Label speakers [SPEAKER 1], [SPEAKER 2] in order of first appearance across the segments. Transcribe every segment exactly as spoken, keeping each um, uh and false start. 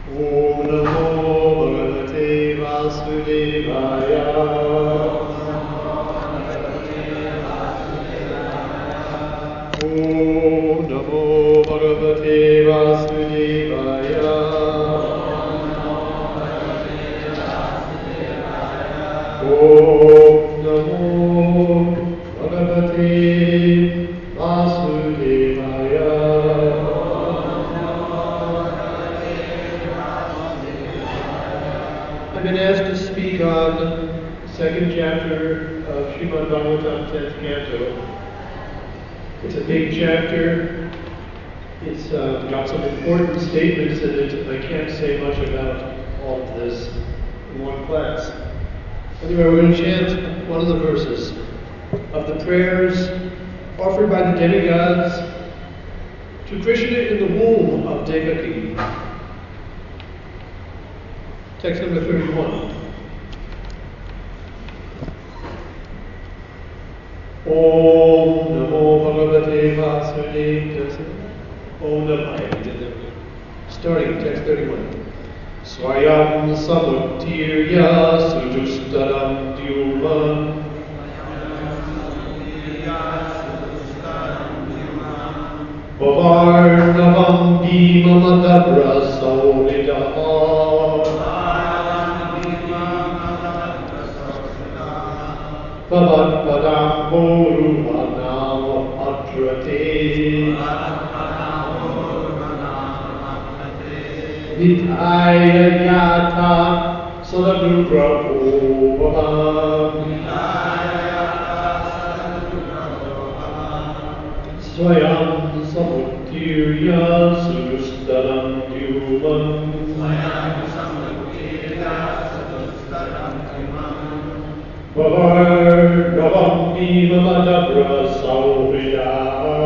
[SPEAKER 1] Om Namo Bhagavate Vasudevaya. Om Namo Bhagavate Vasudevaya. Om Namo Bhagavate Vasudevaya. I've been asked to speak on the second chapter of Srimad Bhagavatam, tenth canto. It's a big chapter. It's uh, got some important statements in it. I can't say much about all of this in one class. Anyway, we're going to chant one of the verses of the prayers offered by the demigods to Krishna in the womb of Devaki. Text number thirty-one. Om Namo Bhagavate Vasudevaya. Om Namo. Starting text thirty-one. Swayam samuttirya sujustaram dyuman. Bhavarnavam bhimamadabrasa solidaha. Bhavat Boru Manam Atrate Nithaya Yata Sadadukra Bhavam Swayam Samuttirya Sujustaram Dyuman. Bhavarnavam bhimamadabrasa solidaha.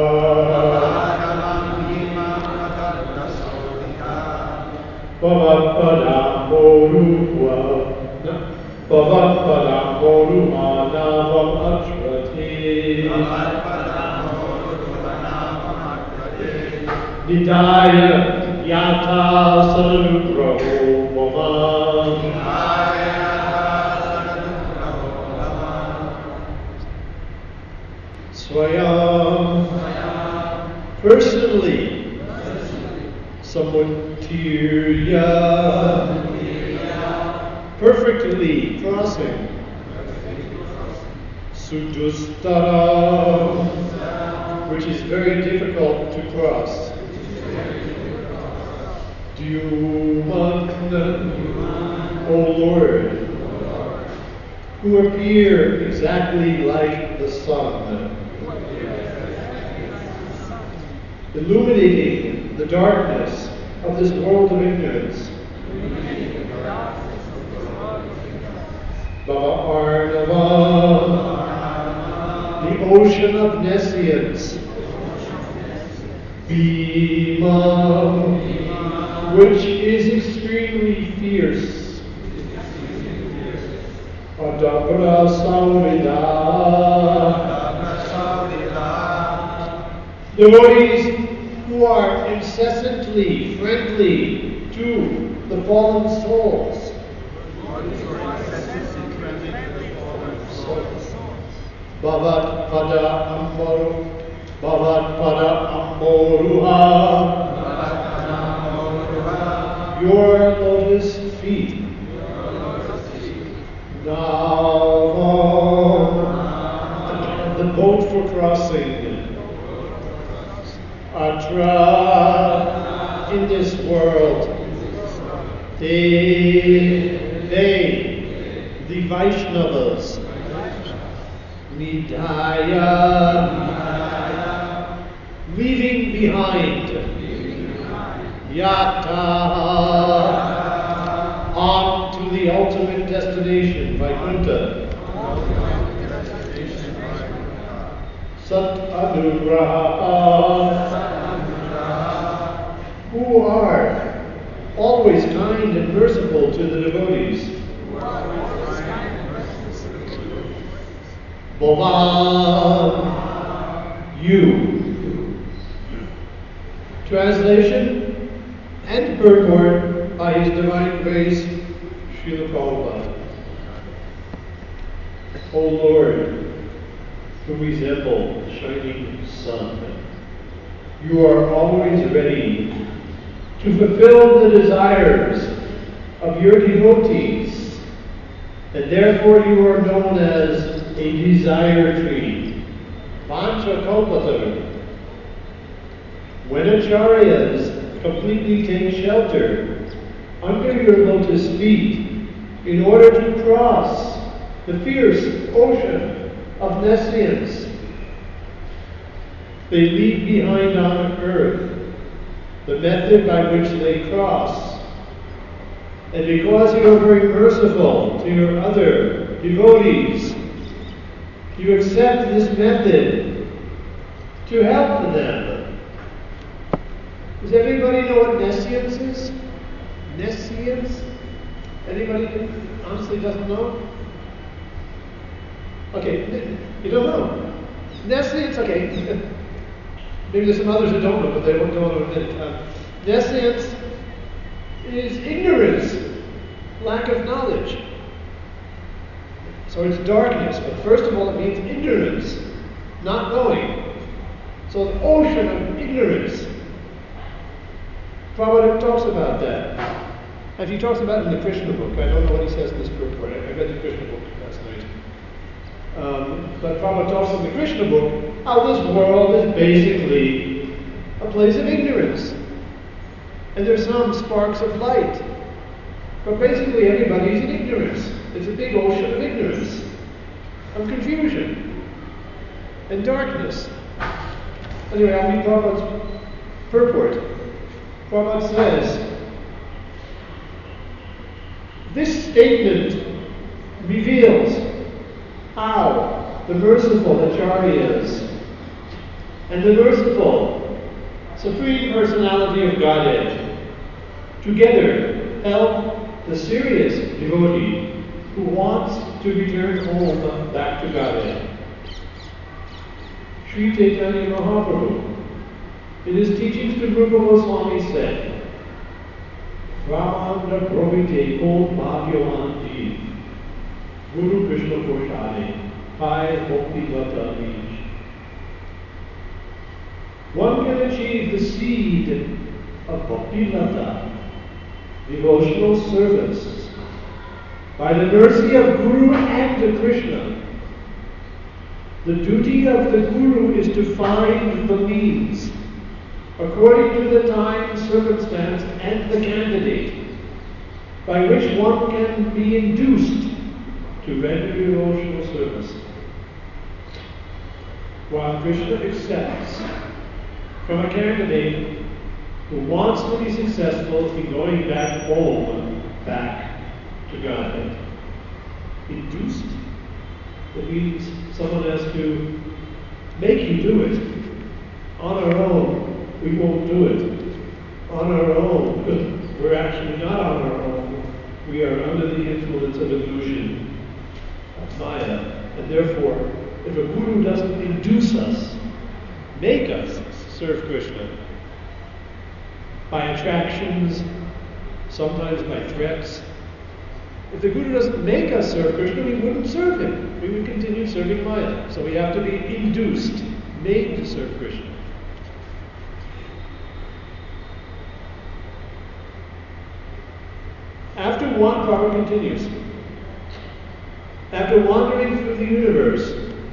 [SPEAKER 1] Bhavatpadam borukva Bhavatpadam borumanavam atrate Nidaya yata sadugraho bhavam. Swayam, personally, samuttirya, perfectly crossing, sujustara, which is very difficult to cross, dyuman, O Lord, who appear exactly like the sun, illuminating the darkness of this world of ignorance. Bhava Arnava, the ocean of nescience. Bhima, which is extremely fierce. Adapara Saurida, devotees who are incessantly friendly to the fallen souls. Bhavat Pada Amboru, Bhavat Pada Amboruha, your lotus feet. Now, the boat for crossing. Atra, in this world, they, they, the Vaishnavas, Nidaya, leaving behind, Yata, on to the ultimate destination, Vaikuntha. Sat Anugraha, who are always kind and merciful to the devotees. Bhavan, you. Translation and purport. by His divine grace, Srila Prabhupada. O Lord, who resemble the shining sun, you are always ready to fulfill the desires of your devotees, and therefore you are known as a desire tree, Vancha Kalpataru. When acharyas completely take shelter under your lotus feet in order to cross the fierce ocean of nescience they leave behind on earth, the method by which they cross. And because you are very merciful to your other devotees, you accept this method to help them. Does everybody know what nescience is? Nescience? Anybody honestly doesn't know? Okay, you don't know. Nescience, okay. Maybe there's some others who don't know, but they don't know in a minute. Uh, nescience is ignorance, lack of knowledge. So it's darkness, but first of all it means ignorance, not knowing. So the ocean of ignorance. Prabhupada talks about that. And he talks about it in the Krishna book. I don't know what he says in this purport. I read the Krishna book last night. Um, but Prabhupada talks in the Krishna book how this world is basically a place of ignorance. And there's some sparks of light. But basically everybody is in ignorance. It's a big ocean of ignorance, of confusion, and darkness. Anyway, I'll read Prabhupada's purport. Prabhupada says, this statement reveals how the merciful acharyas and the merciful Supreme Personality of Godhead together help the serious devotee who wants to return home back to Godhead. Sri Chaitanya Mahaprabhu, in his teachings to Rupa Goswami, said, Brahmanda Provite Kol Bhagyavan Jeev, Guru Krishna Koshane, Pai Bhakti Lata Beej. One can achieve the seed of Bhakti Lata, devotional service, by the mercy of Guru and Krishna. The duty of the Guru is to find the means, according to the time, circumstance, and the candidate, by which one can be induced to render devotional service. While Krishna accepts from a candidate who wants to be successful in going back home, back to Godhead. Induced? It means someone has to make you do it. On our own, we won't do it. On our own, we're actually not on our own. We are under the influence of illusion, of Maya, and therefore, if a guru doesn't induce us, make us serve Krishna by attractions, sometimes by threats. If the Guru doesn't make us serve Krishna, we wouldn't serve him. We would continue serving Maya. So we have to be induced, made to serve Krishna. After one, Prabhupada continues, after wandering through the universe,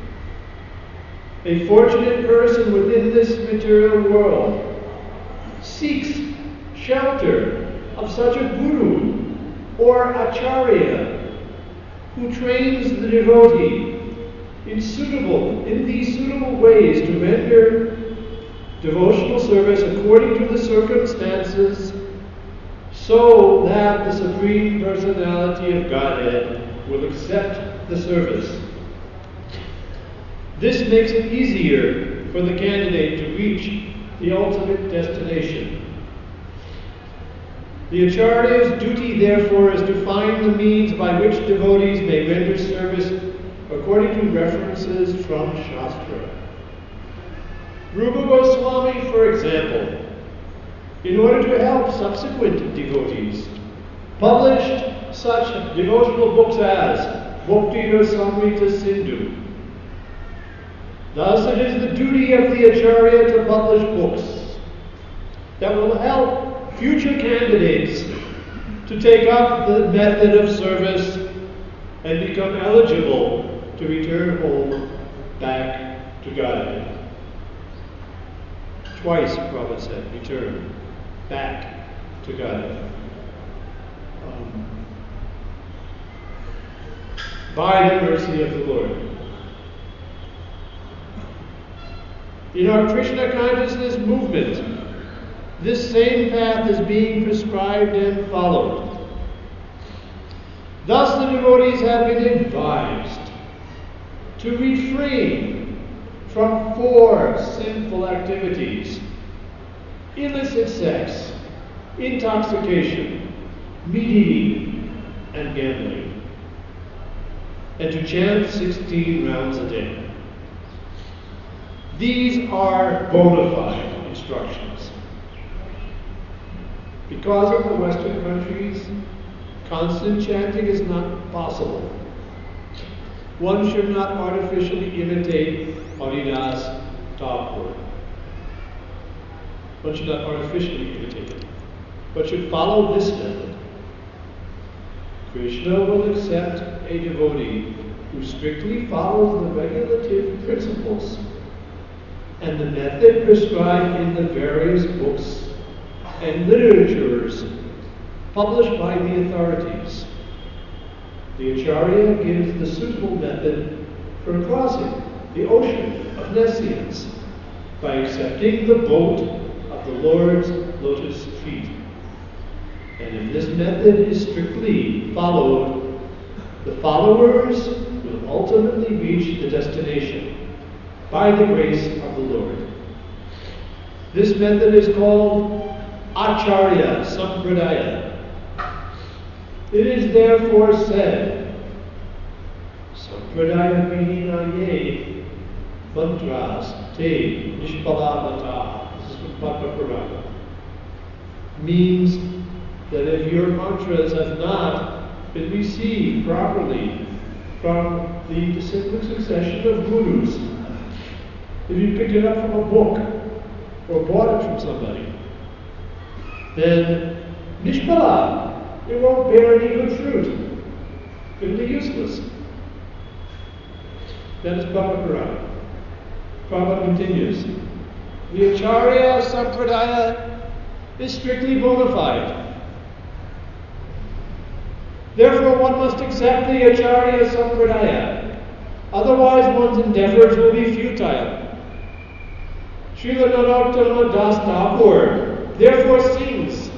[SPEAKER 1] a fortunate person within this material world seeks shelter of such a guru or acharya who trains the devotee in suitable, in these suitable ways to render devotional service according to the circumstances, so that the Supreme Personality of Godhead will accept the service. This makes it easier for the candidate to reach the ultimate destination. The Acharya's duty, therefore, is to find the means by which devotees may render service according to references from Shastra. Rupa Goswami, for example, in order to help subsequent devotees, published such devotional books as Bhakti Rasamrita Sindhu. Thus it is the duty of the Acharya to publish books that will help future candidates to take up the method of service and become eligible to return home back to Godhead. Twice, Prabhupada said, return back to Godhead. Um, by the mercy of the Lord. In our Krishna consciousness movement, this same path is being prescribed and followed. Thus the devotees have been advised to refrain from four sinful activities: illicit sex, intoxication, meat eating, and gambling, and to chant sixteen rounds a day. These are bona fide instructions. Because of the Western countries, constant chanting is not possible. One should not artificially imitate Haridas Thakur. One should not artificially imitate it, but should follow this method. Krishna will accept a devotee who strictly follows the regulative principles and the method prescribed in the various books and literatures published by the authorities. The Acharya gives the suitable method for crossing the ocean of nescience by accepting the boat of the Lord's lotus feet. And if this method is strictly followed, the followers will ultimately reach the destination by the grace of the Lord. This method is called Acharya Sampradaya. It is therefore said, Sampradaya Vihinaye Mantras Te Nishpalamata. This is from Padma Purana. Means that if your mantras have not been received properly from the disciplic succession of gurus, if you picked it up from a book or bought it from somebody, then Nishpala, it won't bear any good fruit. It'll be useless. That is Bhagavad Purana. Prabhupada continues. The Acharya Sampradaya is strictly bona fide. Therefore, one must accept the Acharya Sampradaya. Otherwise, one's endeavors will be futile. Srila Narottama Das Thakur therefore sings,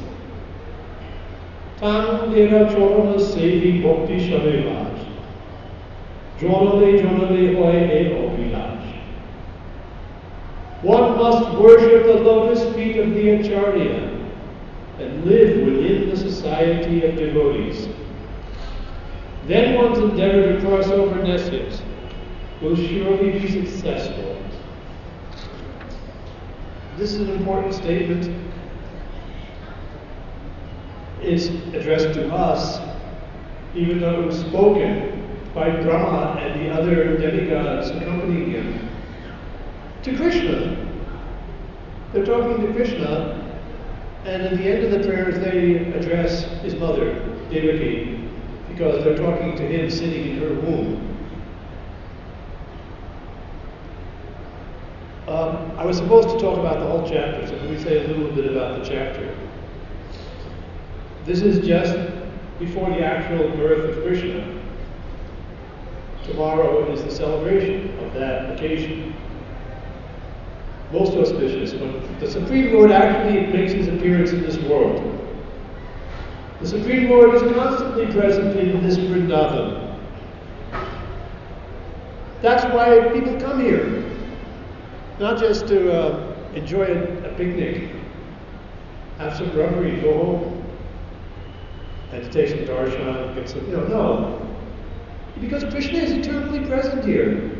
[SPEAKER 1] Tam Dera Chorana Sevi Bhakti Shavilaj, Jonale Jonale Hoy E Obilaj. One must worship the lotus feet of the Acharya and live within the society of devotees. Then one's endeavor to cross over nescience will surely be successful. This is an important statement. It's addressed to us, even though it was spoken by Brahma and the other demigods accompanying him. To Krishna. They're talking to Krishna, and at the end of the prayers they address his mother, Devaki, because they're talking to him sitting in her womb. Um, I was supposed to talk about the whole chapter, so let me say a little bit about the chapter. This is just before the actual birth of Krishna. Tomorrow is the celebration of that occasion. Most auspicious, when the Supreme Lord actually makes his appearance in this world. The Supreme Lord is constantly present in this Vrindavan. That's why people come here. Not just to uh, enjoy a, a picnic, have some rubbery, go home, and to take some darshan, get some, you know, no. Because Krishna is eternally present here.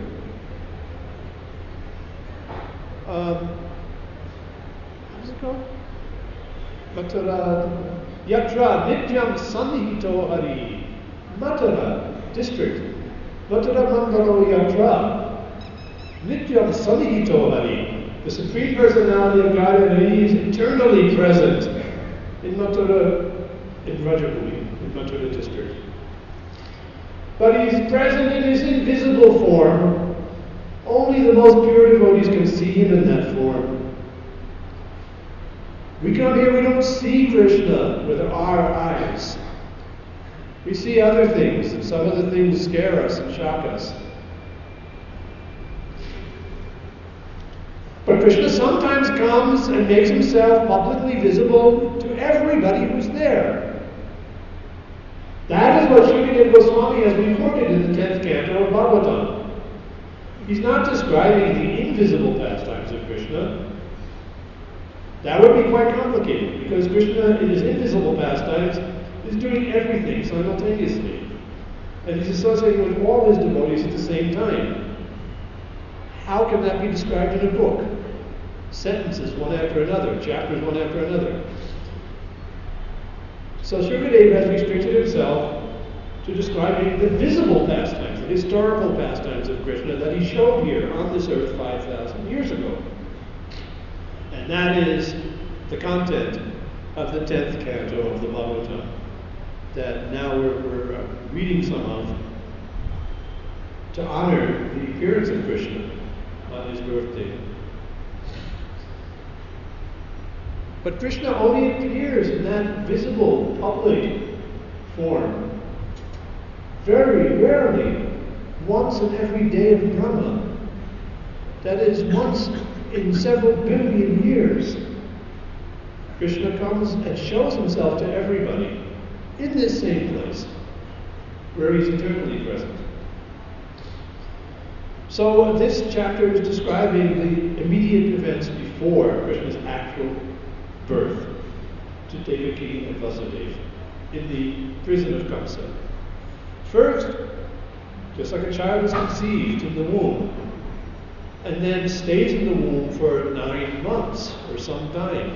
[SPEAKER 1] Um, how does it go? Mathura, Yatra Nityam Sannihito Hari, Mathura district, Mathura Mandalo Yatra, Nityam Sannihito Hari, the Supreme Personality of Godhead Hari is eternally present in Mathura, in Vrajabhumi, in Mathura district. But he is present in his invisible form. Only the most pure devotees can see him in that form. We come here, we don't see Krishna with our eyes. We see other things, and some of the things scare us and shock us. But Krishna sometimes comes and makes himself publicly visible to everybody who's there. That is what Shukadeva Goswami has recorded in the tenth canto of Bhagavatam. He's not describing the invisible pastimes of Krishna. That would be quite complicated, because Krishna, in his invisible pastimes, is doing everything simultaneously. And he's associating with all his devotees at the same time. How can that be described in a book? Sentences one after another, chapters one after another. So Shukadeva has restricted himself to describing the visible pastimes, the historical pastimes of Krishna that he showed here on this earth five thousand years ago. And that is the content of the tenth canto of the Bhagavatam that now we're, we're uh, reading some of to honor the appearance of Krishna on his birthday. But Krishna only appears in that visible, public form very rarely, once in every day of Brahma. That is, once in several billion years. Krishna comes and shows himself to everybody in this same place, where he's eternally present. So this chapter is describing the immediate events before Krishna's actual birth to Devaki and Vasudeva in the prison of Kamsa. First, just like a child is conceived in the womb, and then stays in the womb for nine months or some time.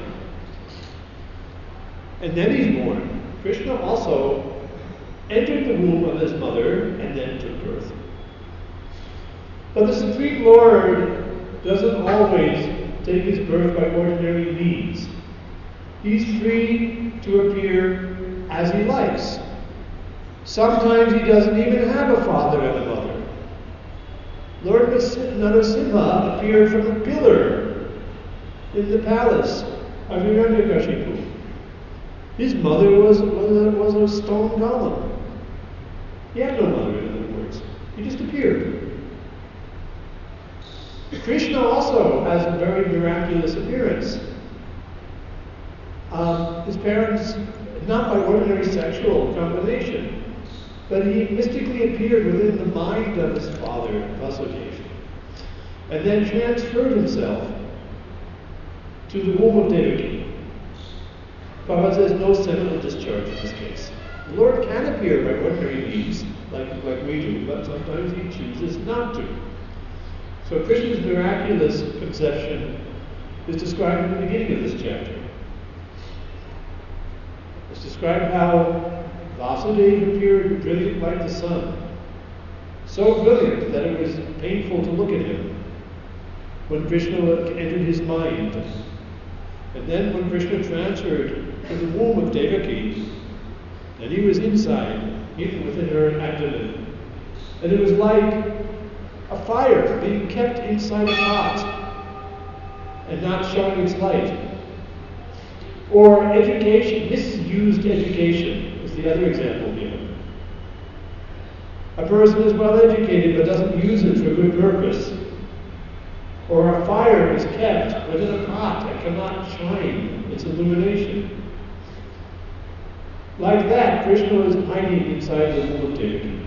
[SPEAKER 1] And then he's born. Krishna also entered the womb of his mother and then took birth. But the Supreme Lord doesn't always take his birth by ordinary means. He's free to appear as he likes. Sometimes he doesn't even have a father and a mother. Lord Narasimha appeared from a pillar in the palace of Hiranyakashipu. His mother was, was, a, was a stone column. He had no mother, in other words. He just appeared. Krishna also has a very miraculous appearance. Um, his parents, not by ordinary sexual combination, but he mystically appeared within the mind of his father, Vasudeva, and then transferred himself to the womb of Devaki. Prabhupada says no seminal discharge in this case. The Lord can appear by ordinary means, like, like we do, but sometimes he chooses not to. So Krishna's miraculous conception is described in the beginning of this chapter. It's described how Vasudeva appeared brilliant like the sun, so brilliant that it was painful to look at him when Krishna entered his mind. And then when Krishna transferred to the womb of Devaki, and he was inside, hidden within her abdomen, and it was like a fire being kept inside a pot and not showing its light. Or education, misused education is the other example given. A person is well educated but doesn't use it for good purpose. Or a fire is kept within a pot and cannot shine its illumination. Like that, Krishna was hiding inside the womb of Devaki.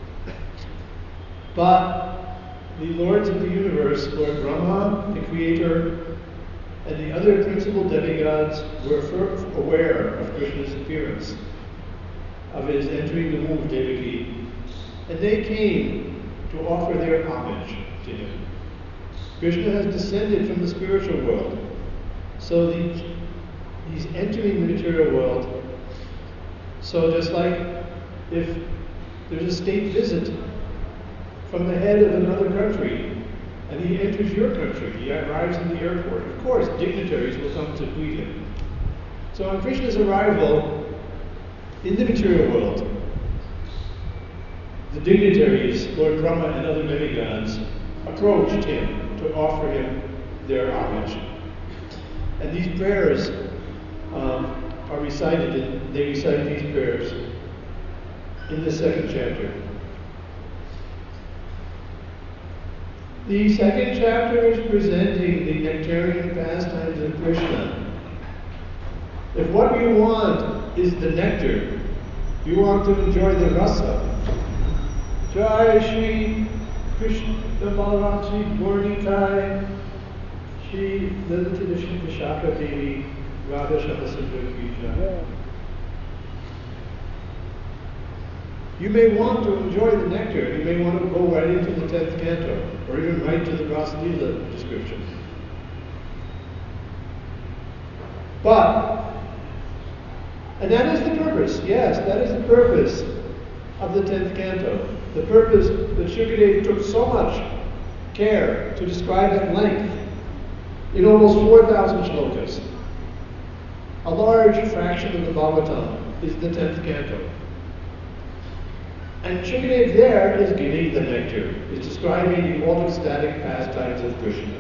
[SPEAKER 1] But the lords of the universe, Lord Brahma, the creator, and the other principal demigods were aware of Krishna's appearance, of his entering the womb of Devaki, and they came to offer their homage to him. Krishna has descended from the spiritual world, so the, he's entering the material world. So just like if there's a state visit from the head of another country, and he enters your country, he arrives in the airport, of course dignitaries will come to greet him. So on Krishna's arrival in the material world, the dignitaries, Lord Brahma and other demigods, approached him to offer him their homage. And these prayers um, are recited, in, they recite these prayers in the second chapter. The second chapter is presenting the nectarian pastimes of Krishna. If what you want is the nectar, you want to enjoy the rasa. Jai Shri Krishna Balaram Shri Gaurnitai Shri Lalita Vishnu Vishaka Devi Radha Shabasundar Krishna. You may want to enjoy the nectar, you may want to go right into the tenth canto, or even right to the Rasa Leela description. But, and that is the purpose, yes, that is the purpose of the tenth canto. The purpose that Shukadeva took so much care to describe at length in almost four thousand shlokas. A large fraction of the Bhagavatam is the tenth canto. And Shukadeva there is giving the nectar, is describing the all ecstatic pastimes of Krishna.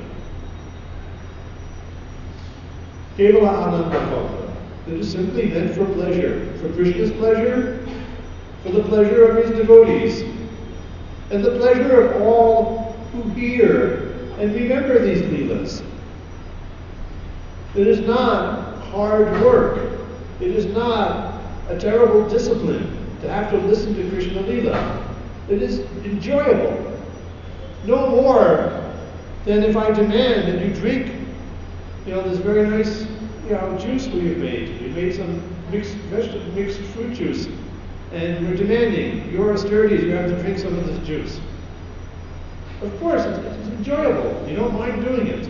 [SPEAKER 1] Kevala Ananda Bhava, that is simply meant for pleasure, for Krishna's pleasure, for the pleasure of his devotees, and the pleasure of all who hear and remember these leelas. It is not hard work. It is not a terrible discipline to have to listen to Krishna Leela. It is enjoyable. No more than if I demand that you drink, you know, this very nice, you know, juice we have made. We made some mixed vegetable, mixed fruit juice, and we're demanding your austerities, you have to drink some of this juice. Of course, it's, it's enjoyable. You don't mind doing it.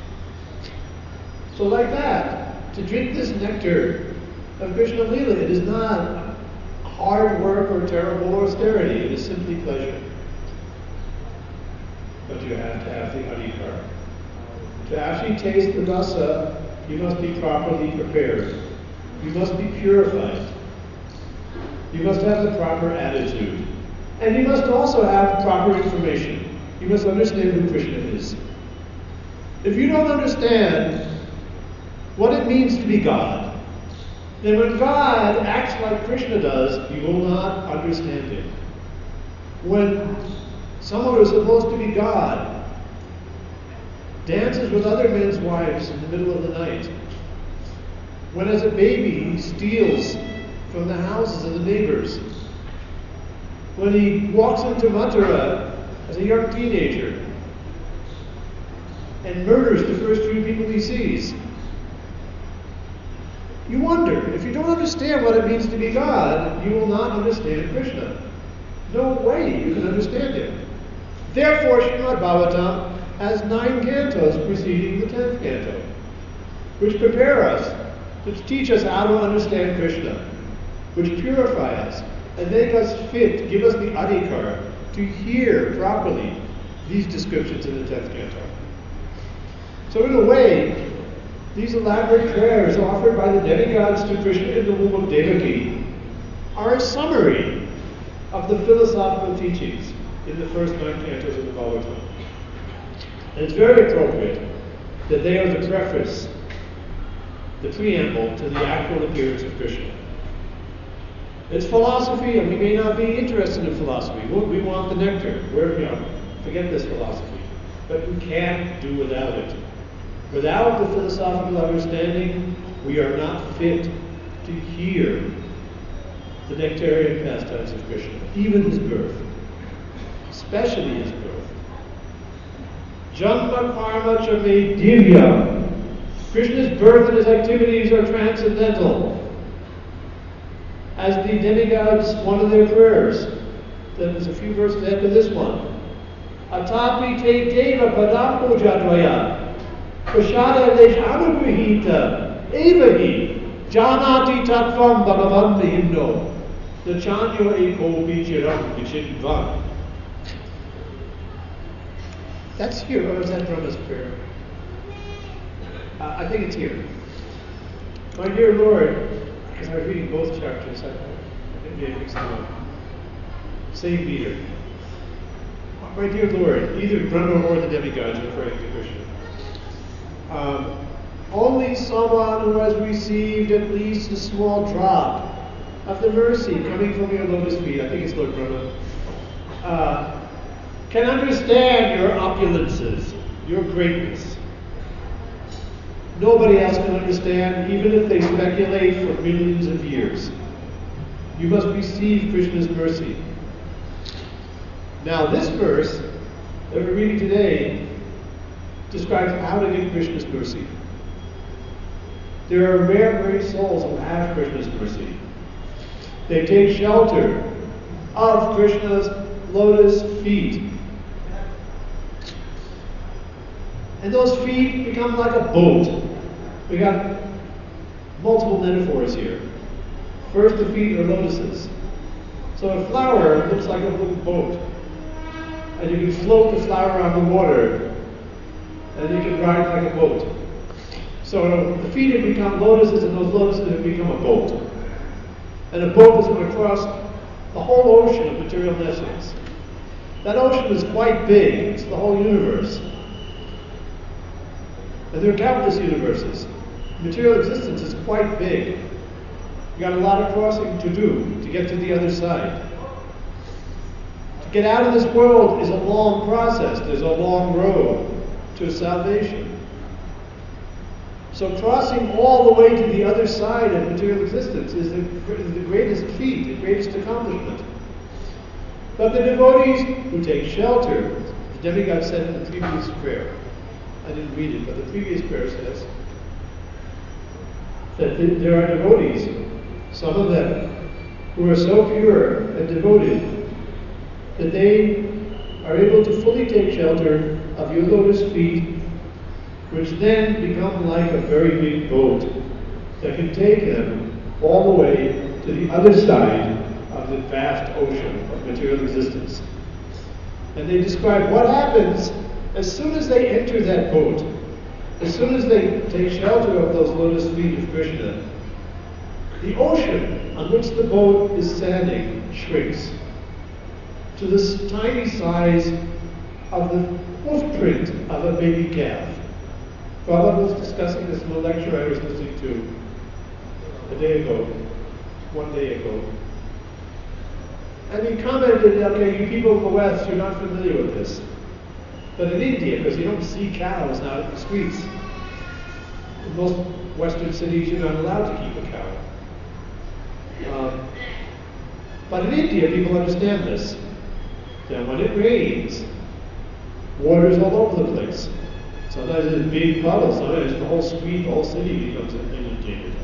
[SPEAKER 1] So like that, to drink this nectar of Krishna Leela, it is not hard work or terrible austerity. It is simply pleasure. But you have to have the adhikar. To actually taste the rasa, you must be properly prepared. You must be purified. You must have the proper attitude. And you must also have proper information. You must understand who Krishna is. If you don't understand what it means to be God, then when God acts like Krishna does, you will not understand him. When someone who is supposed to be God dances with other men's wives in the middle of the night, when as a baby he steals from the houses of the neighbors, when he walks into Mathura as a young teenager and murders the first few people he sees, you wonder, if you don't understand what it means to be God, you will not understand Krishna. No way you can understand him. Therefore, Srimad Bhagavatam has nine cantos preceding the tenth canto, which prepare us, which teach us how to understand Krishna, which purify us and make us fit, give us the adhikar to hear properly these descriptions in the tenth canto. So in a way, these elaborate prayers offered by the demigods to Krishna in the womb of Devaki are a summary of the philosophical teachings in the first nine cantos of the Bhagavatam. And it's very appropriate that they are the preface, the preamble to the actual appearance of Krishna. It's philosophy, and we may not be interested in philosophy. We want the nectar. We're, you know, forget this philosophy. But we can't do without it. Without the philosophical understanding, we are not fit to hear the nectarian pastimes of Krishna, even his birth, especially his birth. Janma karma cha me divya. Krishna's birth and his activities are transcendental. As the demigods, one of their prayers, then there's a few verses after this one. Atapi te deva padam pujadvaya. Prashada lesh anugrihita evahi Janati tattvam bhagavan himno. The chanyo eko bichiram vichidvan. That's here, or is that Brahma's prayer? Uh, I think it's here. My dear Lord, because I was reading both chapters, I, I think maybe mixed them up. Same meter. My dear Lord, either Brahma or the demigods referring to Krishna. Um, only someone who has received at least a small drop of the mercy coming from your lotus feet, I think it's Lord Brahma, uh, can understand your opulences, your greatness. Nobody else can understand, even if they speculate for millions of years. You must receive Krishna's mercy. Now, this verse that we're reading today describes how to get Krishna's mercy. There are rare, great souls who have Krishna's mercy. They take shelter of Krishna's lotus feet. And those feet become like a boat. We got multiple metaphors here. First, the feet are lotuses. So a flower looks like a little boat. And you can float the flower on the water, and you can ride like a boat. So the feet have become lotuses, and those lotuses have become a boat. And a boat is going to cross the whole ocean of material essence. That ocean is quite big. It's the whole universe. And there are countless universes. Material existence is quite big. You got a lot of crossing to do to get to the other side. To get out of this world is a long process. There's a long road to salvation. So crossing all the way to the other side of material existence is the, is the greatest feat, the greatest accomplishment. But the devotees who take shelter, the demigod said in the previous prayer, I didn't read it, but the previous prayer says that th- there are devotees, some of them, who are so pure and devoted that they are able to fully take shelter of your lotus feet, which then become like a very big boat that can take them all the way to the other side of the vast ocean of material existence. And they describe what happens as soon as they enter that boat, as soon as they take shelter of those lotus feet of Krishna. The ocean on which the boat is standing shrinks to this tiny size of the footprint of a baby calf. Prabhupada was discussing this in a lecture I was listening to a day ago, one day ago. And he commented, okay, you people in the West, you're not familiar with this. But in India, because you don't see cows out in the streets, in most Western cities you're not allowed to keep a cow. Um, but in India, people understand this. That when it rains, water's all over the place. Sometimes there's big puddles, sometimes the whole street, the whole city becomes inundated.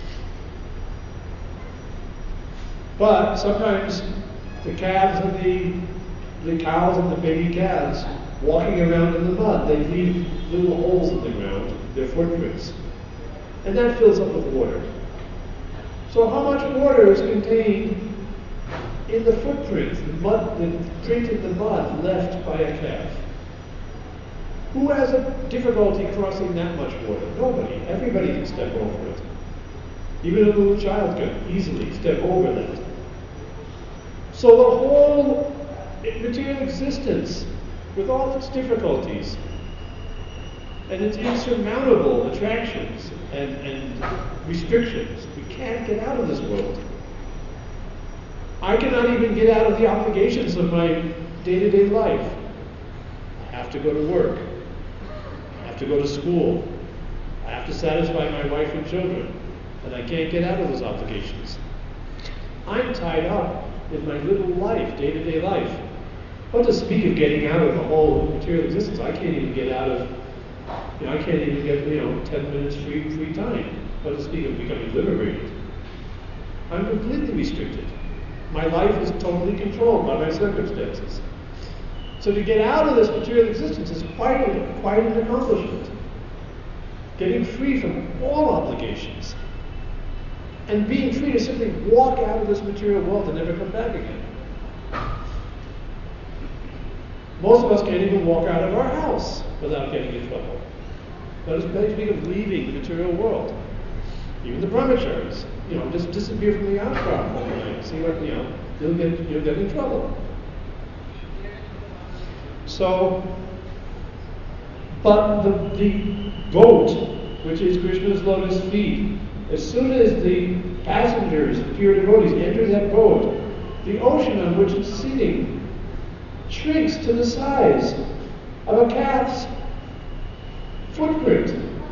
[SPEAKER 1] But sometimes the calves and the, the cows and the baby calves walking around in the mud, they leave little holes in the ground, their footprints. And that fills up with water. So how much water is contained in the footprint, the mud, the print in the mud left by a calf? Who has a difficulty crossing that much water? Nobody. Everybody can step over it. Even a little child can easily step over that. So the whole material existence, with all its difficulties and its insurmountable attractions and, and restrictions, we can't get out of this world. I cannot even get out of the obligations of my day-to-day life. I have to go to work. I have to go to school. I have to satisfy my wife and children. And I can't get out of those obligations. I'm tied up in my little life, day-to-day life. What to speak of getting out of the whole material existence? I can't even get out of, you know, I can't even get, you know, ten minutes free free time. What to speak of becoming liberated? I'm completely restricted. My life is totally controlled by my circumstances. So to get out of this material existence is quite a, quite an accomplishment. Getting free from all obligations. And being free to simply walk out of this material world and never come back again. Most of us can't even walk out of our house without getting in trouble. Let us speak of leaving the material world. Even the brahmacharis, you know, just disappear from the ashram overnight. See what, you know, you'll get, you'll get in trouble. So, but the, the boat, which is Krishna's lotus feet, as soon as the passengers, the pure devotees, enter that boat, the ocean on which it's sitting shrinks to the size of a cat's footprint.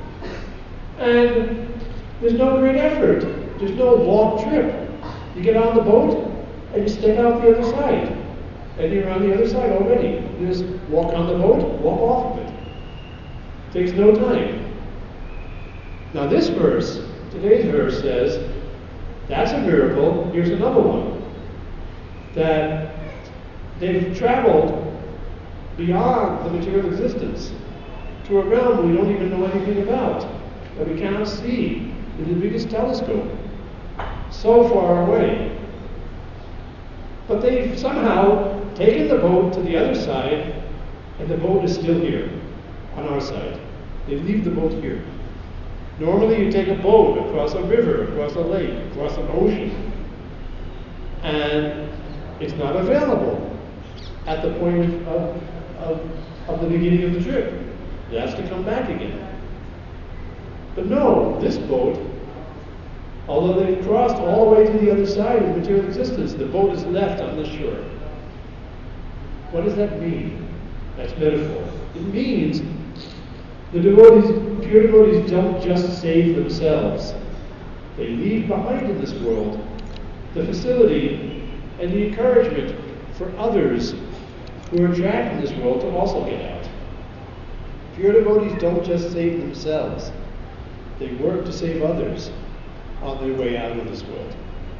[SPEAKER 1] And there's no great effort. There's no long trip. You get on the boat and you step out the other side. And you're on the other side already. You just walk on the boat, walk off of it. Takes no time. Now this verse, today's verse says, that's a miracle. Here's another one. That they've traveled beyond the material existence to a realm we don't even know anything about, that we cannot see with the biggest telescope, so far away. But they've somehow taken the boat to the other side, and the boat is still here, on our side. They leave the boat here. Normally you take a boat across a river, across a lake, across an ocean, and it's not available at the point of, of, of the beginning of the trip. It has to come back again. But no, this boat, although they've crossed all the way to the other side of material existence, the boat is left on the shore. What does that mean? That's metaphor. It means the devotees, pure devotees don't just save themselves. They leave behind in this world the facility and the encouragement for others who are trapped in this world to also get out. Pure devotees don't just save themselves. They work to save others on their way out of this world.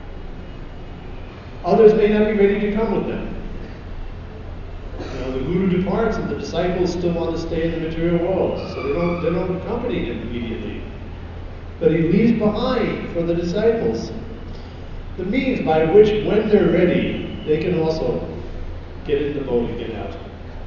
[SPEAKER 1] Others may not be ready to come with them. You know, the guru departs and the disciples still want to stay in the material world, so they don't, they don't accompany him immediately. But he leaves behind for the disciples the means by which, when they're ready, they can also get in the boat and get out.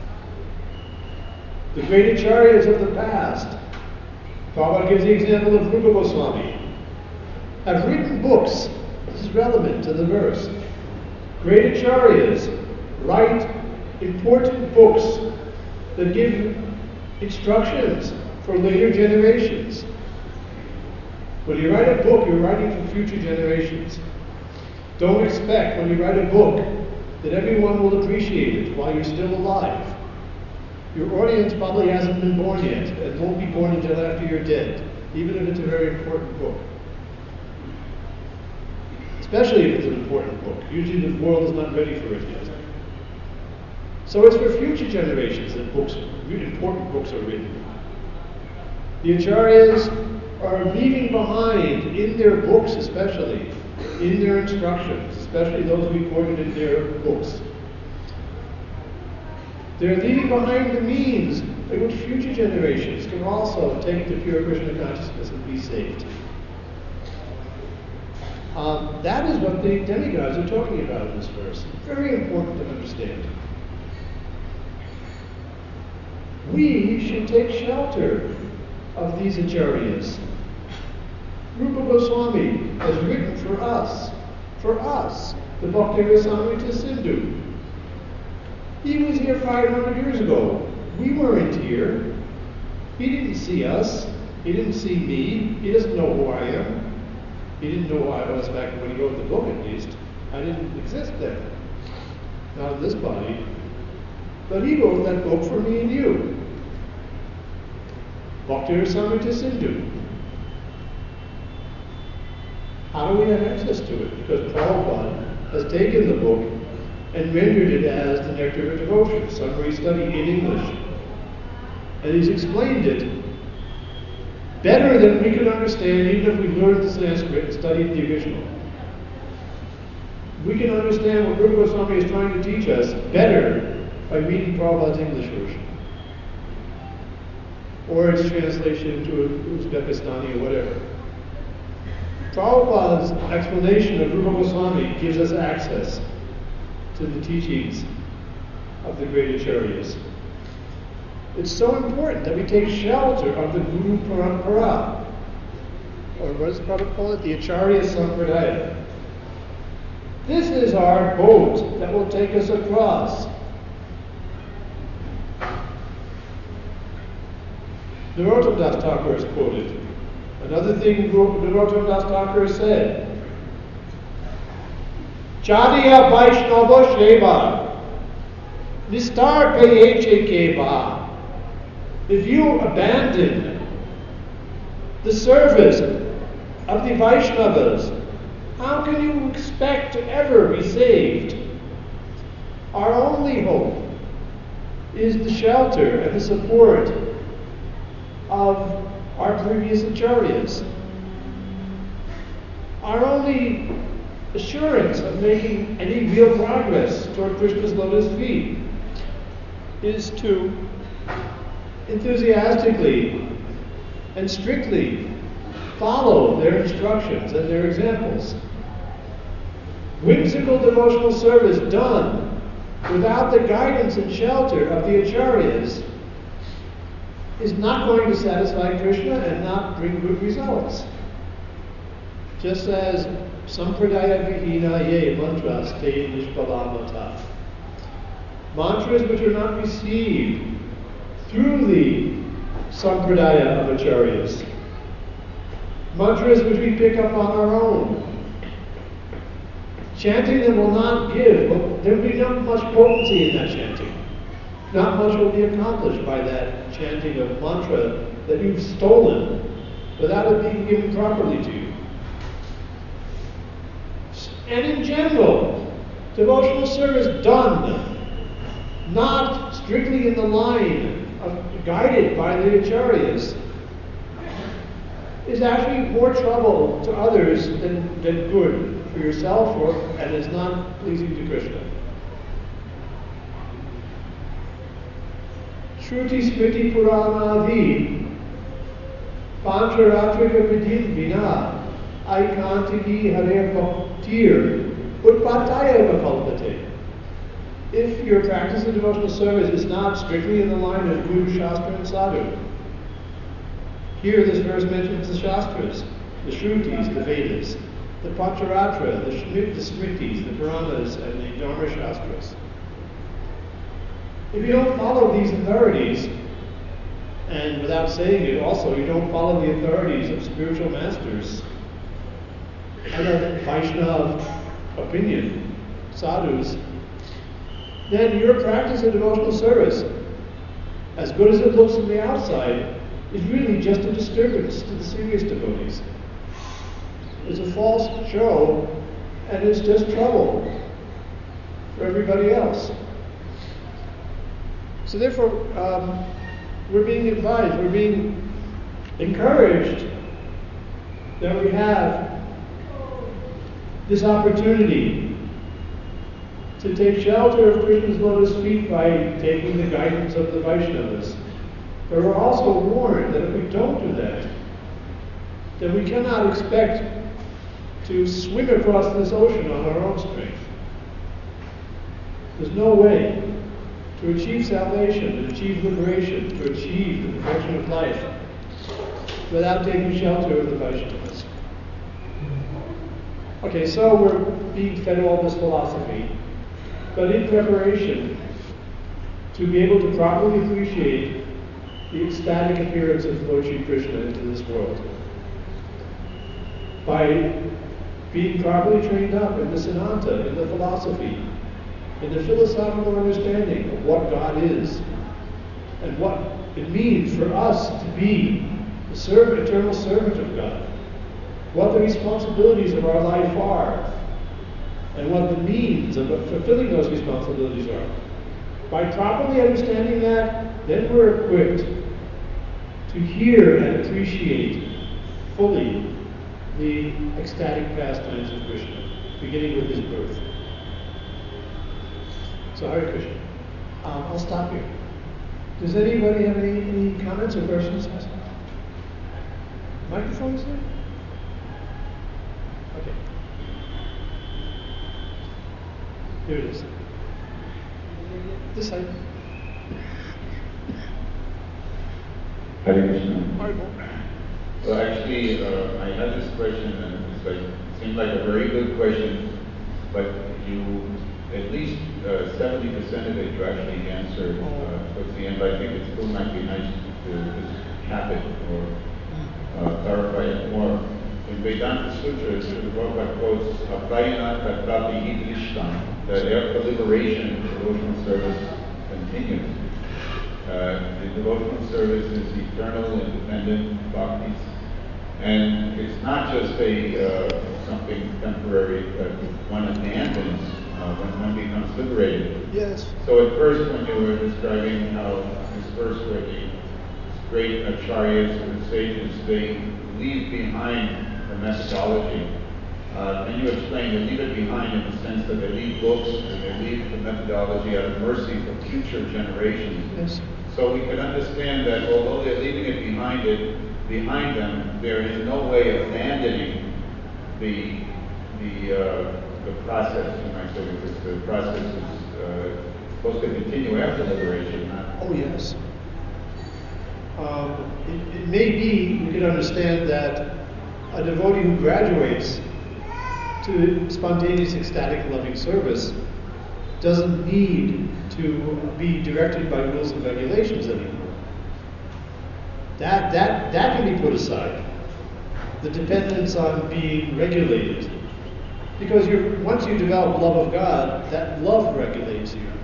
[SPEAKER 1] The great acharyas of the past, Prabhupada gives the example of Rupa Goswami, have written books. This is relevant to the verse. Great acharyas write important books that give instructions for later generations. When you write a book, you're writing for future generations. Don't expect, when you write a book, that everyone will appreciate it while you're still alive. Your audience probably hasn't been born yet, and won't be born until after you're dead, even if it's a very important book. Especially if it's an important book. Usually the world is not ready for it yet. So it's for future generations that books, important books are written. The acharyas are leaving behind, in their books especially, in their instructions, especially those recorded in their books, they're leaving behind the means by which future generations can also take the pure Krishna consciousness and be saved. Um, that is what the demigods are talking about in this verse. Very important to understand. We should take shelter of these acharyas. Rupa Goswami has written for us, for us, the Bhakti Rasamrita Sindhu. He was here five hundred years ago. We weren't here. He didn't see us. He didn't see me. He doesn't know who I am. He didn't know who I was back when he wrote the book, at least. I didn't exist then. Not in this body. But he wrote that book for me and you. Bhakti Rasamrita Sindhu. How do we have access to it? Because Prabhupada has taken the book and rendered it as the Nectar of Devotion, summary study in English. And he's explained it better than we can understand, even if we learned the Sanskrit and studied the original. We can understand what Rupa Goswami is trying to teach us better by reading Prabhupada's English version, or its translation into Uzbekistani or whatever. Prabhupada's explanation of Rupa Goswami gives us access to the teachings of the great acharyas. It's so important that we take shelter of the Guru Parampara, or what does Prabhupada call it? The Acharya Sampradaya. This is our boat that will take us across. Narottam Das Thakur is quoted. Another thing Narottam Das Thakur said, Chadiya Vaishnava Sheva, Nistar Payeche Keva. If you abandon the service of the Vaishnavas, how can you expect to ever be saved? Our only hope is the shelter and the support of our previous acharyas. Our only assurance of making any real progress toward Krishna's lotus feet is to enthusiastically and strictly follow their instructions and their examples. Whimsical devotional service done without the guidance and shelter of the acharyas is not going to satisfy Krishna and not bring good results. Just as sampradaya vihina ye mantras te nishpalamata. Mantras which are not received through the sampradaya of acharyas. Mantras which we pick up on our own. Chanting them will not give, there will be not much potency in that chanting. Not much will be accomplished by that chanting of mantra that you've stolen without it being given properly to you. And in general, devotional service done, not strictly in the line of guided by the acharyas, is actually more trouble to others than, than good for yourself, or, and is not pleasing to Krishna. Shruti Smriti Puranadi Pancharatrika Vidin Vina Aikantiki Hare Bhaktir Utpataya Vakalpate. If your practice of devotional service is not strictly in the line of Guru, Shastra, and Sadhu, here this verse mentions the Shastras, the Shrutis, the Vedas, the Pancharatra, the, Shmit, the Smritis, the Puranas, and the Dharma Shastras. If you don't follow these authorities, and without saying it also, you don't follow the authorities of spiritual masters and of Vaishnava opinion, sadhus, then your practice of devotional service, as good as it looks from the outside, is really just a disturbance to the serious devotees. It's a false show, and it's just trouble for everybody else. So therefore, um, we're being advised, we're being encouraged that we have this opportunity to take shelter of Krishna's lotus feet by taking the guidance of the Vaishnavas. But we're also warned that if we don't do that, then we cannot expect to swim across this ocean on our own strength. There's no way to achieve salvation, to achieve liberation, to achieve the perfection of life without taking shelter of the Vaishnavas. Okay, so we're being fed all this philosophy, but in preparation to be able to properly appreciate the ecstatic appearance of Lord Shri Krishna into this world. By being properly trained up in the Siddhanta, in the philosophy, in the philosophical understanding of what God is, and what it means for us to be the servant, eternal servant of God, what the responsibilities of our life are, and what the means of fulfilling those responsibilities are. By properly understanding that, then we're equipped to hear and appreciate fully the ecstatic pastimes of Krishna, beginning with his birth. So Hare Krishna. Um, I'll stop here. Does anybody have any, any comments or questions? Microphones there? Okay. Here it is. This side.
[SPEAKER 2] Hare Krishna. Well, actually, uh, I had this question, and it's like, it seemed like a very good question, but you, at least uh, seventy percent of it you actually answered uh, towards the end, but I think it still might be nice to just cap it or uh, clarify it more. In Vedanta Sutras, the Prabhupada quotes, Apayana Tatrapi Idrishtam, that after liberation, devotional service continues. Uh, the devotional service is eternal, independent, bhakti. And it's not just a uh, something temporary that one abandons uh, when one becomes liberated.
[SPEAKER 1] Yes.
[SPEAKER 2] So at first, when you were describing how this verse where the great acharyas or the sages, they leave behind the methodology. Uh, can you explain? They leave it behind in the sense that they leave books and they leave the methodology out of mercy for future generations.
[SPEAKER 1] Yes.
[SPEAKER 2] So we can understand that although they're leaving it behind it, behind them, there is no way of abandoning the the uh, the process. You might say because the process is uh, supposed to continue after liberation. Not
[SPEAKER 1] Oh yes. Um, it, it may be you can understand that a devotee who graduates to spontaneous, ecstatic, loving service doesn't need to be directed by rules and regulations anymore. That, that, that can be put aside. The dependence on being regulated. Because you're, once you develop love of God, that love regulates you.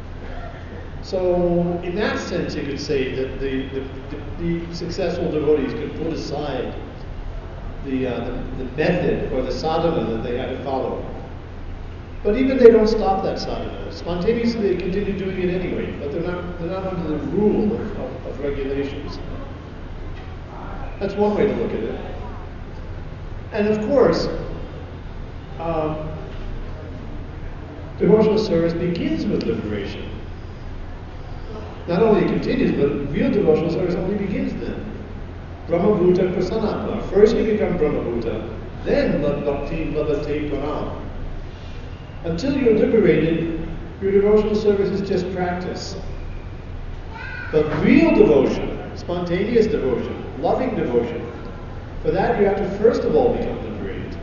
[SPEAKER 1] So, in that sense, you could say that the, the, the, the successful devotees could put aside the, uh, the, the method or the sadhana that they had to follow. But even they don't stop that sadhana. Spontaneously, they continue doing it anyway, but they're not, they're not under the rule of, of, of regulations. That's one way to look at it. And of course, um, devotional service begins with liberation. Not only it continues, but real devotional service only begins then. Brahmabhuta prasanatma. First you become Brahmabhuta, then bhakti labhate param. Until you're liberated, your devotional service is just practice. But real devotion, spontaneous devotion, loving devotion, for that you have to first of all become liberated.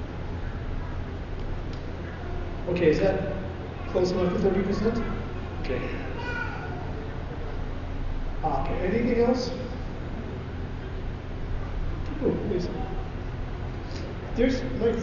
[SPEAKER 1] Okay, is that close enough to thirty percent? Okay. Okay, anything else? Oh, please. There's like.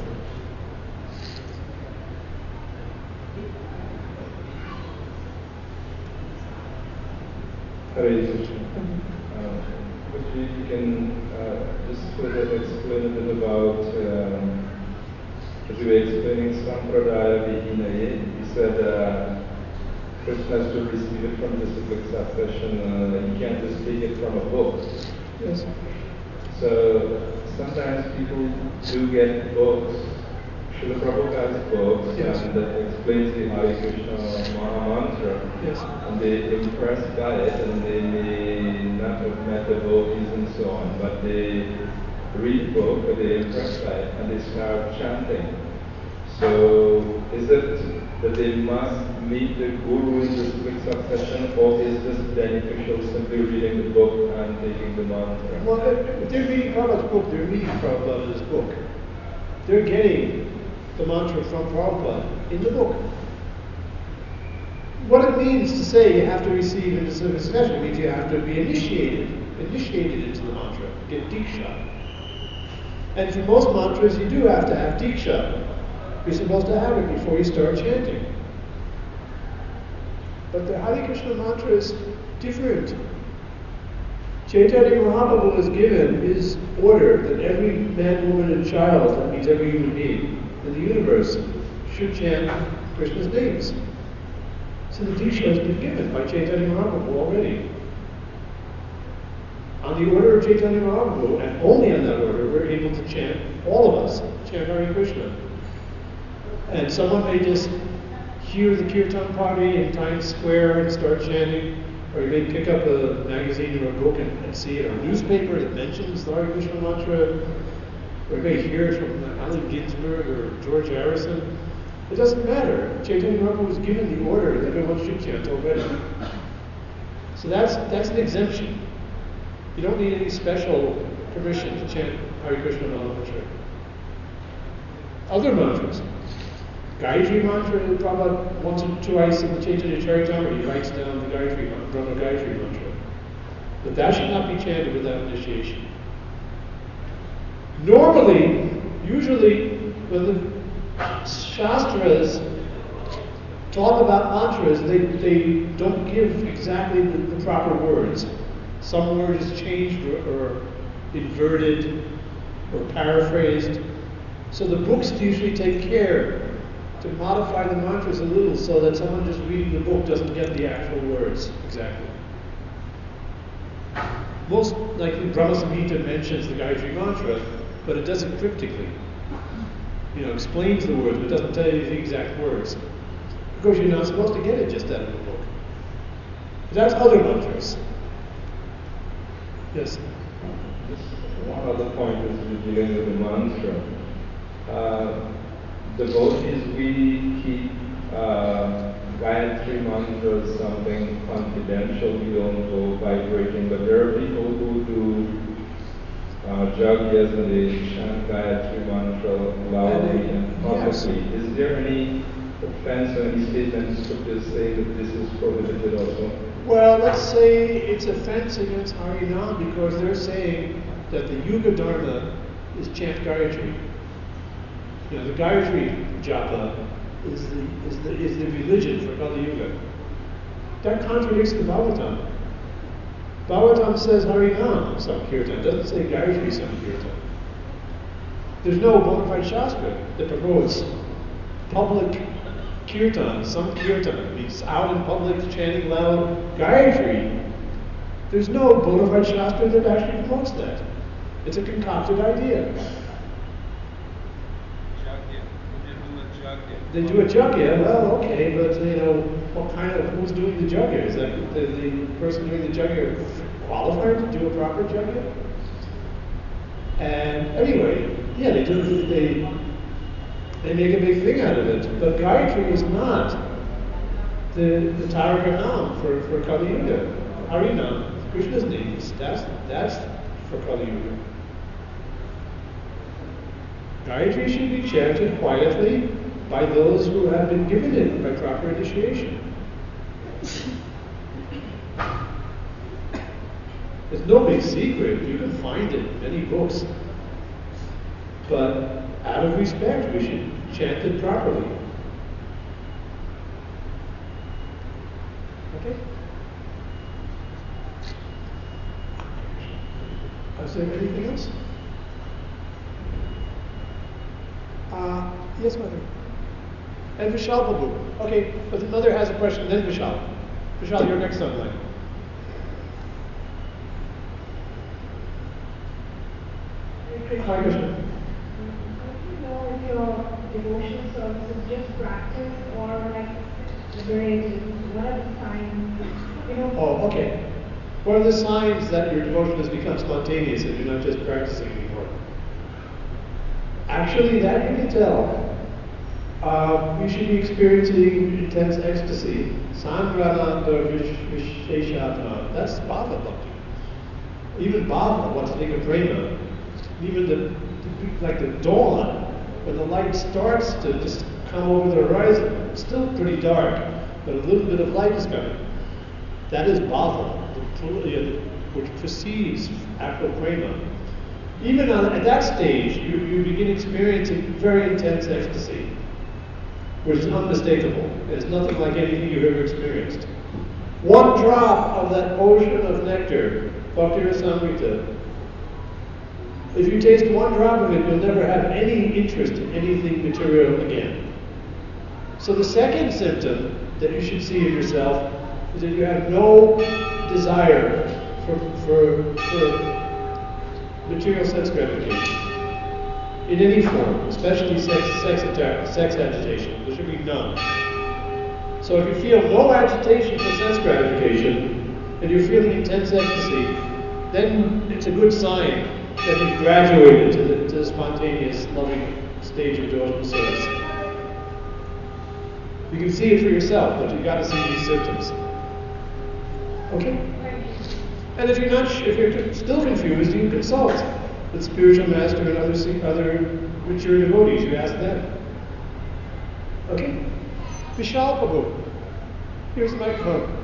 [SPEAKER 3] Hare Krishna. Uh, If you can uh, just further explain a bit about, um, as you were explaining Sampradaya Vihinaye, you said uh, person has to receive it from disciplic succession, uh, you can't just take it from a book.
[SPEAKER 1] Yes.
[SPEAKER 3] So sometimes people do get books, Srila Prabhupada's books,
[SPEAKER 1] Yes.
[SPEAKER 3] and that explains the Hare Krishna Maha Mantra.
[SPEAKER 1] Yes.
[SPEAKER 3] And they impressed by it, and they may not have met the devotees and so on, but they read the book, but they're impressed by it, and they start chanting. So, is it that they must meet the Guru in disciplic succession, or is this beneficial simply reading the book and taking the mantra?
[SPEAKER 1] Well, if they're reading Prabhupada's book, they're reading Prabhupada's book. They're getting the mantra from Prabhupada in the book. What it means to say you have to receive into disciplic succession means you have to be initiated, initiated into the mantra, get diksha. And for most mantras, you do have to have diksha. You're supposed to have it before you start chanting. But the Hare Krishna mantra is different. Chaitanya Mahaprabhu has given his order that every man, woman, and child, that means every human being in the universe, should chant Krishna's names. So the Diksha has been given by Chaitanya Mahaprabhu already. On the order of Chaitanya Mahaprabhu, and only on that order, we're able to chant, all of us, chant Hare Krishna. And someone may just hear the kirtan party in Times Square and start chanting, or you may pick up a magazine or a book and, and see it, or a newspaper that mentions the Hare Krishna mantra, or you may hear it from Allen Ginsberg or George Harrison. It doesn't matter. Chaitanya Mahaprabhu was given the order that everyone should chant already. So that's that's an exemption. You don't need any special permission to chant Hare Krishna Mahamantra. Other mantras. Gayatri mantra, Prabhupada once or twice in the Chaitanya Charitamrita, he writes down the Gayatri mantra, Brahma Gayatri mantra. But that should not be chanted without initiation. Normally, usually, when the Shastras talk about mantras, they, they don't give exactly the, the proper words. Some word is changed or, or inverted or paraphrased. So the books usually take care to modify the mantras a little so that someone just reading the book doesn't get the actual words exactly. Most likely Brahma Samhita mentions the Gayatri mantra, but it does it cryptically. You know, explains the words, but doesn't tell you the exact words. Of course, you're not supposed to get it just out of the book. But that's other mantras. Yes?
[SPEAKER 3] One other point is dealing with the mantra. Uh, devotees, we keep uh, Gayatri mantra as something confidential. We don't go vibrating, but there are people who do uh, jagyas and they chant Gayatri mantra loudly and publicly. Yes. Is there any offense or any statement in scripture say that this is prohibited also?
[SPEAKER 1] Well, let's say it's offense against Harinam because they're saying that the Yuga Dharma is chant Gayatri. You know, the Gayatri japa is the, is the, is the religion for Kali Yuga. That contradicts the Bhagavatam. Bhagavatam says Harinam Sankirtan, it doesn't say Gayatri Sankirtan. There's no bona fide Shastra that promotes public kirtan, some kirtan, means out in public chanting loud Gayatri. There's no bona fide Shastra that actually promotes that. It's a concocted idea. They do a jagya, well, okay, but you know, what kind of, who's doing the jagya? Is that the, the person doing the jagya qualified to do a proper jagya? And anyway, yeah, they do, they, they make a big thing out of it. But Gayatri is not the, the Tarak Nam for, for Kali Yuga. Harinam, Krishna's name, that's, that's for Kali Yuga. Gayatri should be chanted quietly by those who have been given it by proper initiation. It's no big secret. You can find it in many books. But out of respect, we should chant it properly. Okay? Is there anything else? Uh, yes, Mother. And Vishal Babu. Okay, but the mother has a question, then Vishal. Vishal, you're next on line. Hi, Krishna.
[SPEAKER 4] Do you know if your devotion service is just practice or like liberated? What are the signs? You know?
[SPEAKER 1] Oh, okay. What are the signs that your devotion has become spontaneous and you're not just practicing anymore? Actually, that you can tell. Uh, you should be experiencing intense ecstasy. Sangrananda Visheshatma. That's Bhava Bhakti. Even Bhava, what's the prema? Even the, the, like the dawn, when the light starts to just come over the horizon, it's still pretty dark, but a little bit of light is coming. That is Bhava, the, which precedes actual prema. Even on, at that stage, you, you begin experiencing very intense ecstasy, which is unmistakable. It's nothing like anything you've ever experienced. One drop of that ocean of nectar, Bhakti Rasamrita, if you taste one drop of it, you'll never have any interest in anything material again. So the second symptom that you should see in yourself is that you have no desire for, for, for material sense gratification in any form, especially sex, sex, attack, sex agitation. There should be none. So if you feel no agitation for sense gratification and you're feeling intense ecstasy, then it's a good sign that you've graduated to the, to the spontaneous loving stage of devotional service. You can see it for yourself, but you've got to see these symptoms. Okay? And if you're not, if you're still confused, you can consult with spiritual master and other other mature devotees. You ask them. Okay? Vishal Prabhu. Here's the microphone.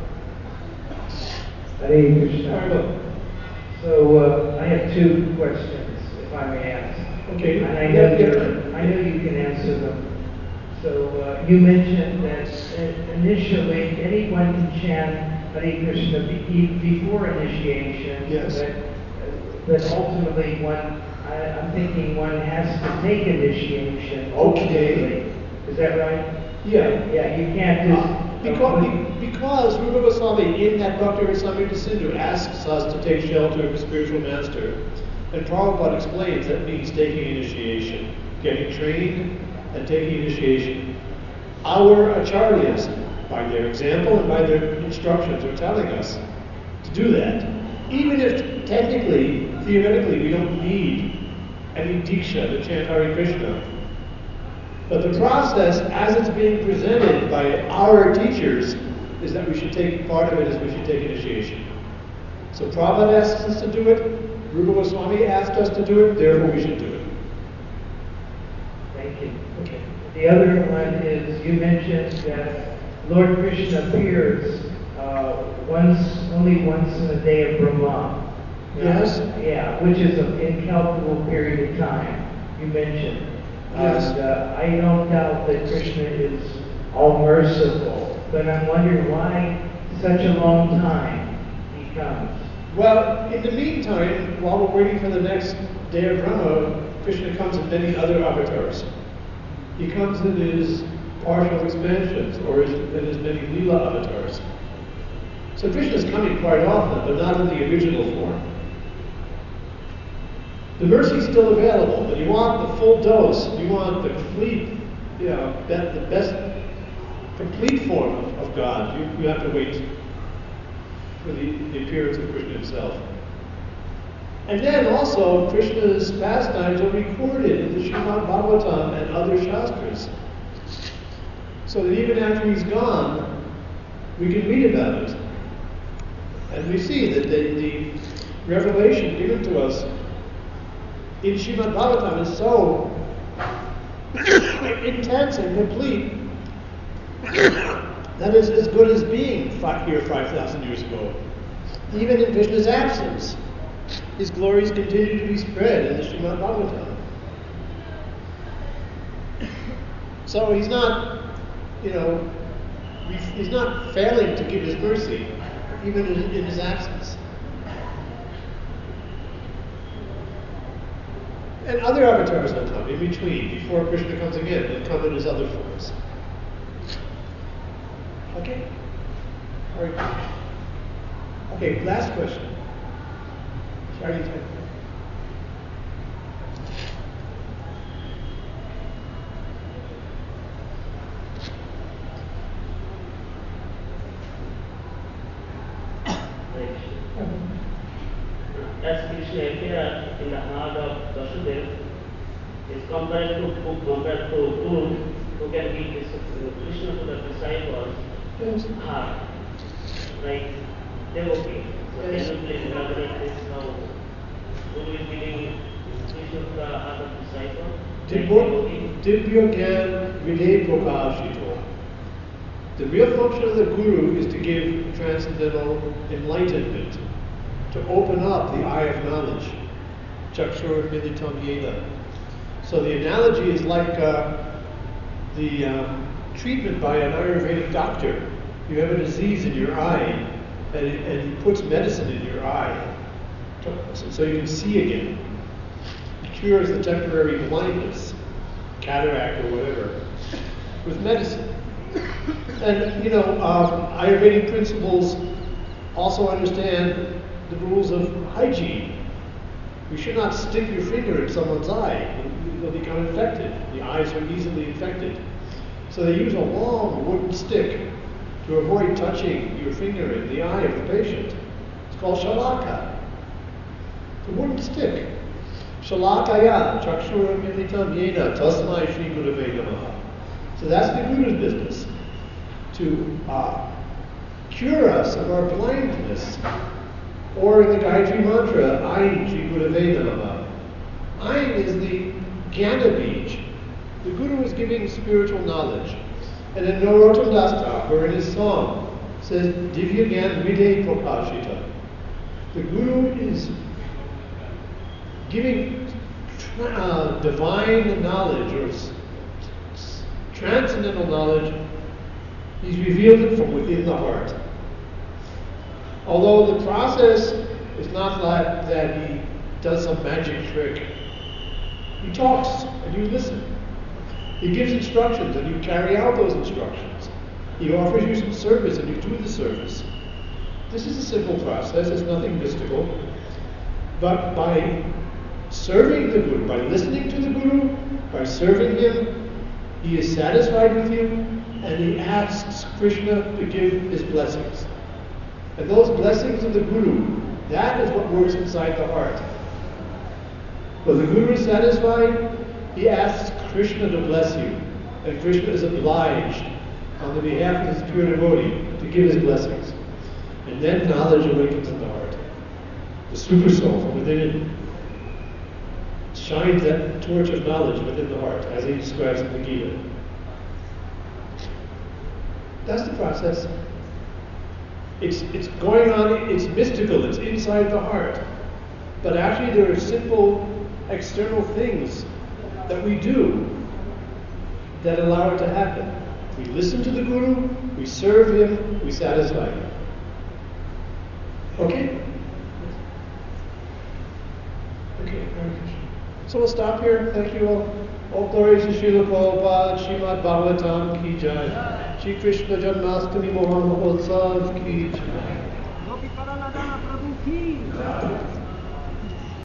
[SPEAKER 5] Hare Krishna.
[SPEAKER 1] Pardon.
[SPEAKER 5] So uh, I have two questions, if I may ask.
[SPEAKER 1] Okay.
[SPEAKER 5] And I know you, I know you can answer them. So uh, you mentioned that uh, initially anyone can chant Hare Krishna be- before initiation.
[SPEAKER 1] Yes.
[SPEAKER 5] But, but ultimately, one, I, I'm thinking one has to take initiation.
[SPEAKER 1] Okay.
[SPEAKER 5] Ultimately. Is that right?
[SPEAKER 1] Yeah.
[SPEAKER 5] Yeah. You can't just.
[SPEAKER 1] Because, because Rupa Goswami in that Bhakti Rasamrita Sindhu asks us to take shelter of a spiritual master, and Prabhupada explains that means taking initiation, getting trained and taking initiation. Our acharyas, by their example and by their instructions, are telling us to do that. Even if technically, theoretically, we don't need any diksha to chant Hare Krishna. But the process, as it's being presented by our teachers, is that we should take, part of it is we should take initiation. So Prabhupada asks us to do it, Rupa Goswami asked us to do it, therefore we should do it.
[SPEAKER 5] Thank you.
[SPEAKER 1] Okay.
[SPEAKER 5] The other one is, you mentioned that Lord Krishna appears uh, once, only once in a day of Brahma.
[SPEAKER 1] Yes.
[SPEAKER 5] Yeah, which is an incalculable period of time, you mentioned.
[SPEAKER 1] Yes.
[SPEAKER 5] And uh, I don't doubt that Krishna is all merciful, but I'm wondering why such a long time he comes.
[SPEAKER 1] Well, in the meantime, while we're waiting for the next day of Brahma, Krishna comes in many other avatars. He comes in his partial expansions, or his, in his many Leela avatars. So Krishna is coming quite often, but not in the original form. The mercy is still available, but you want the full dose. You want the complete, you know, be, the best, complete form of, of God. You, you have to wait for the, the appearance of Krishna himself. And then also, Krishna's pastimes are recorded in the Srimad Bhagavatam and other Shastras. So that even after he's gone, we can read about it. And we see that the, the revelation given to us in Srimad Bhagavatam is so intense and complete that is as good as being fi- here five thousand years ago. Even in Krishna's absence, his glories continue to be spread in the Srimad Bhagavatam. So he's not, you know, he's not failing to give his mercy, even in, in his absence. And other avatars will come in between, before Krishna comes again, and come in his other forms. Okay? All right. Okay, last question. Charlie, time.
[SPEAKER 6] As Krishna appeared in the heart of Vasudev, is compared to who compared to Guru, who can give this Krishna to the disciples
[SPEAKER 1] Yes.
[SPEAKER 6] heart, like devotee. So
[SPEAKER 1] Yes.
[SPEAKER 6] can you please elaborate this how Guru is giving Krishna to the heart of disciple? Like devotee.
[SPEAKER 1] Divya Gyan Vidhe Prakashito. The real function of the Guru is to give transcendental enlightenment, to open up the eye of knowledge. Chakshur Militam Yena. So the analogy is like uh, the um, treatment by an Ayurvedic doctor. You have a disease in your eye, and, it, and he puts medicine in your eye to, so, so you can see again. It cures the temporary blindness, cataract or whatever, with medicine. And, you know, um, Ayurvedic principles also understand the rules of hygiene. You should not stick your finger in someone's eye. They'll become infected. The eyes are easily infected. So they use a long wooden stick to avoid touching your finger in the eye of the patient. It's called shalaka. It's a wooden stick. Shalakaya, Chakshura Yena, Tasmai Shri Gurave Namaha. So that's the Guru's business, to uh, cure us of our blindness. Or in the Gayatri Mantra, Ayin Shri Gurave Namaha. Ayin is the Jnana Bij. The Guru is giving spiritual knowledge. And then Narottam Das Thakur in his song says, Divya Gyan Vide Prapashita. The Guru is giving uh, divine knowledge or s- s- transcendental knowledge. He's revealed it from within the heart. Although the process is not like that he does some magic trick. He talks and you listen. He gives instructions and you carry out those instructions. He offers you some service and you do the service. This is a simple process, it's nothing mystical. But by serving the Guru, by listening to the Guru, by serving him, he is satisfied with you and he asks Krishna to give his blessings. And those blessings of the Guru, that is what works inside the heart. When the Guru is satisfied, he asks Krishna to bless you. And Krishna is obliged, on the behalf of his pure devotee, to give his blessings. And then knowledge awakens in the heart. The super soul from within it shines that torch of knowledge within the heart, as he describes in the Gita. That's the process. It's, it's going on, it's mystical, it's inside the heart. But actually there are simple external things that we do that allow it to happen. We listen to the Guru, we serve him, we satisfy him. Okay? Okay, Hare Krishna. So we'll stop here. Thank you all. All glories to Srila Prabhupada, Srimad Bhagavatam ki jai. Shri Krishna Janmashtami Mohan Mahotsav ki jai.
[SPEAKER 7] Gopi Paranadana Prabhu ki.